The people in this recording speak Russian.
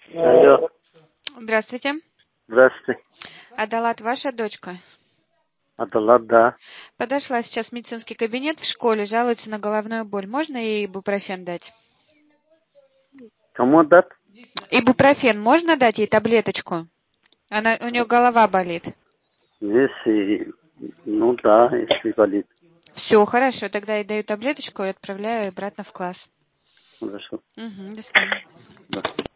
Алло. Здравствуйте. Здравствуйте. Адалат, ваша дочка? Адалат, да. Подошла сейчас в медицинский кабинет в школе, жалуется на головную боль. Можно ей ибупрофен дать? Кому отдать? Ибупрофен, можно дать ей таблеточку? У нее голова болит. Если, ну да, если болит. Все, хорошо, тогда я даю таблеточку и отправляю обратно в класс. Хорошо. Угу, до свидания. Да.